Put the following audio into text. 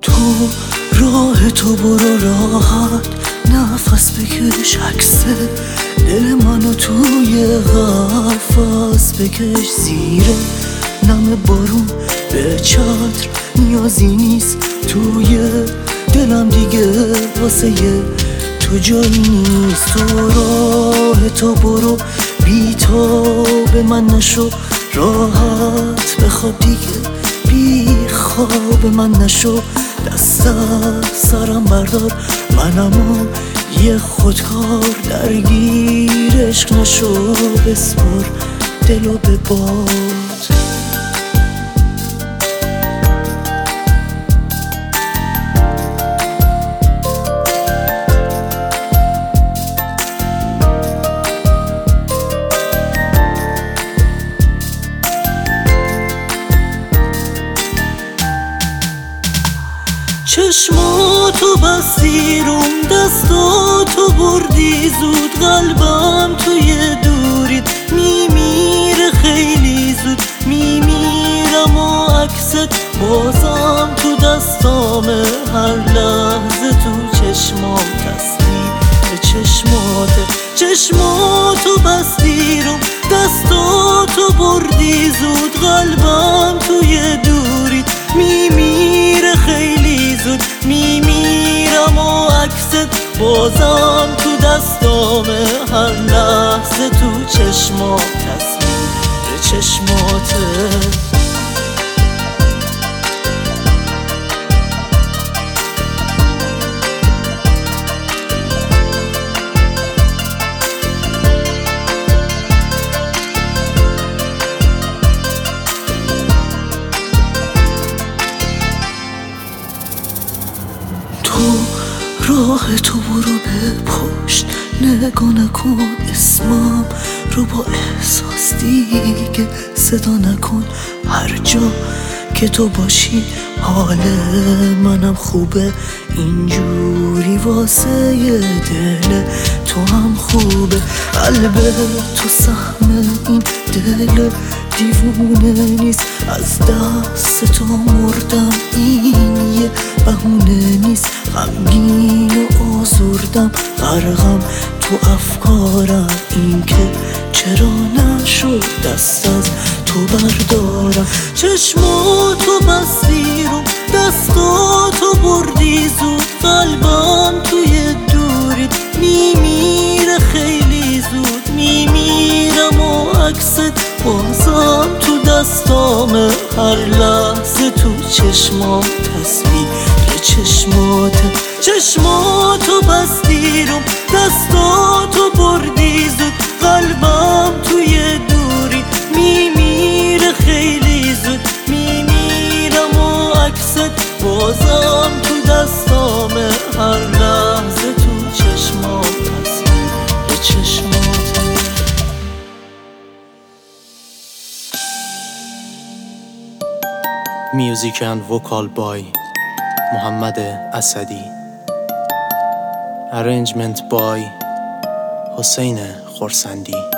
تو راه تو برو راحت، نفس بکش عکس دل منو توی قفس بکش، زیر نم بارون به چتر نیازی نیست، توی دلم دیگه واسه تو جایی نیست. تو راه تو برو بی تو به من نشو، راحت بخواب دیگه بی خواب من نشو، دست از سرم بردار منمو یه خودکار، درگیر عشق نشو، بسپر دلو به باد. چشماتو بستی روم، دستاتو بردی زود، قلبم توی دورید میمیره خیلی زود، میمیرم و عکست بازم تو دستامه، هر لحظه تو چشمام تصویر چشماته. چشماتو بستی روم، دستاتو بردی زود، قلبم توی دورید میمیره خیلی زود، میمیرم و عکست بازم تو دستامه، هر لحظه تو چشمام تصویر چشماته. راه تو برو به پشت، نگاه نکن اسمم رو با احساس دیگه صدا نکن، هر جا که تو باشی حال منم خوبه، اینجوری واسه یه دل تو هم خوبه، قلب تو سهم این دل دیوونه نیست، از دست تو مردم این یه بهونه نیست، غمگین و آزردم غرقم تو افکارم، این که چرا نشد دست از تو بردارم. چشماتو بستی رو، دستاتو بردی زود، قلبم توی دورید میمیره خیلی زود، میمیرم و عکست بازم تو دستامه، هر لحظه تو چشمام تصویر چشماته. چشماتو بستی رو، دستاتو بردی زود، قلبم توی دوری میمیره خیلی زود، میمیرم و عکست بازم تو دستامه، هر لحظه تو چشمام تصویر چشماته. Music and vocal by محمد اسدی. Arrangement by حسین خرسندی.